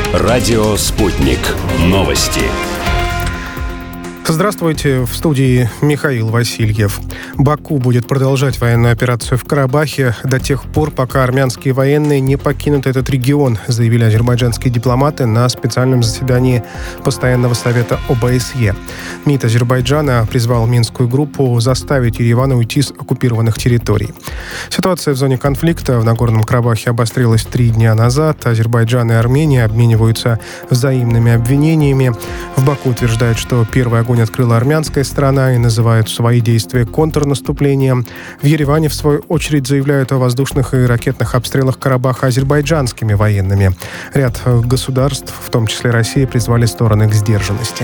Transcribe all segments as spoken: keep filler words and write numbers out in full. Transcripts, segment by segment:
Радио «Спутник». Новости. Здравствуйте, в студии Михаил Васильев. Баку будет продолжать военную операцию в Карабахе до тех пор, пока армянские военные не покинут этот регион, заявили азербайджанские дипломаты на специальном заседании Постоянного совета о бэ эс е. МИД Азербайджана призвал Минскую группу заставить Ереван уйти с оккупированных территорий. Ситуация в зоне конфликта в Нагорном Карабахе обострилась три дня назад. Азербайджан и Армения обмениваются взаимными обвинениями. В Баку утверждают, что первый огонь открыла армянская сторона и называют свои действия контрнаступлением. В Ереване, в свою очередь, заявляют о воздушных и ракетных обстрелах Карабаха азербайджанскими военными. Ряд государств, в том числе Россия, призвали стороны к сдержанности.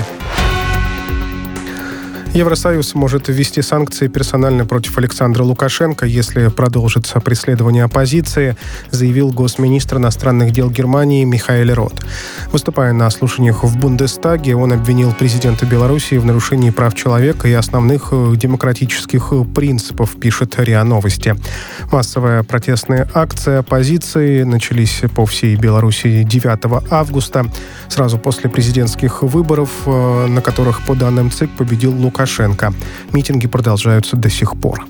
Евросоюз может ввести санкции персонально против Александра Лукашенко, если продолжится преследование оппозиции, заявил госминистр иностранных дел Германии Михаэль Рот. Выступая на слушаниях в Бундестаге, он обвинил президента Белоруссии в нарушении прав человека и основных демократических принципов, пишет РИА Новости. Массовая протестная акция оппозиции начались по всей Белоруссии девятого августа, сразу после президентских выборов, на которых, по данным ЦИК, победил Лукашенко. Митинги продолжаются до сих пор.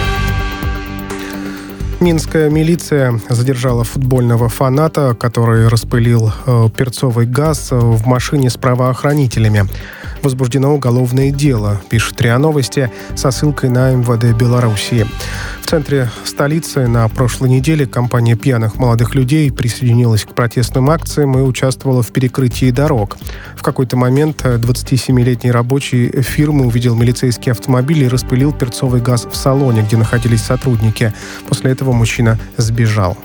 Минская милиция задержала футбольного фаната, который распылил э, перцовый газ в машине с правоохранителями. Возбуждено уголовное дело, пишет РИА Новости, со ссылкой на эм вэ дэ Белоруссии. В центре столицы на прошлой неделе компания пьяных молодых людей присоединилась к протестным акциям и участвовала в перекрытии дорог. В какой-то момент двадцатисемилетний рабочий фирмы увидел милицейский автомобиль и распылил перцовый газ в салоне, где находились сотрудники. После этого мужчина сбежал.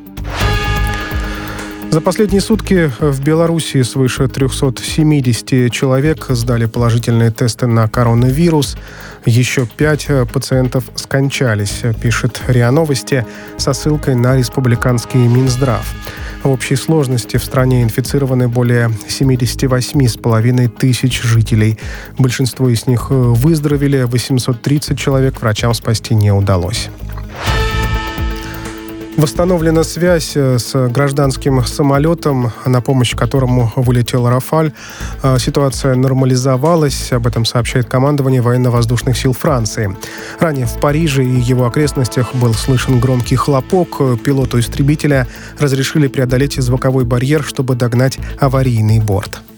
За последние сутки в Беларуси свыше триста семьдесят человек сдали положительные тесты на коронавирус. Еще пять пациентов скончались, пишет РИА Новости, со ссылкой на республиканский Минздрав. В общей сложности в стране инфицированы более семьдесят восемь с половиной тысяч жителей. Большинство из них выздоровели, восемьсот тридцать человек врачам спасти не удалось. Восстановлена связь с гражданским самолетом, на помощь которому вылетел «Рафаль». Ситуация нормализовалась, об этом сообщает командование военно-воздушных сил Франции. Ранее в Париже и его окрестностях был слышен громкий хлопок. Пилоту истребителя разрешили преодолеть звуковой барьер, чтобы догнать аварийный борт.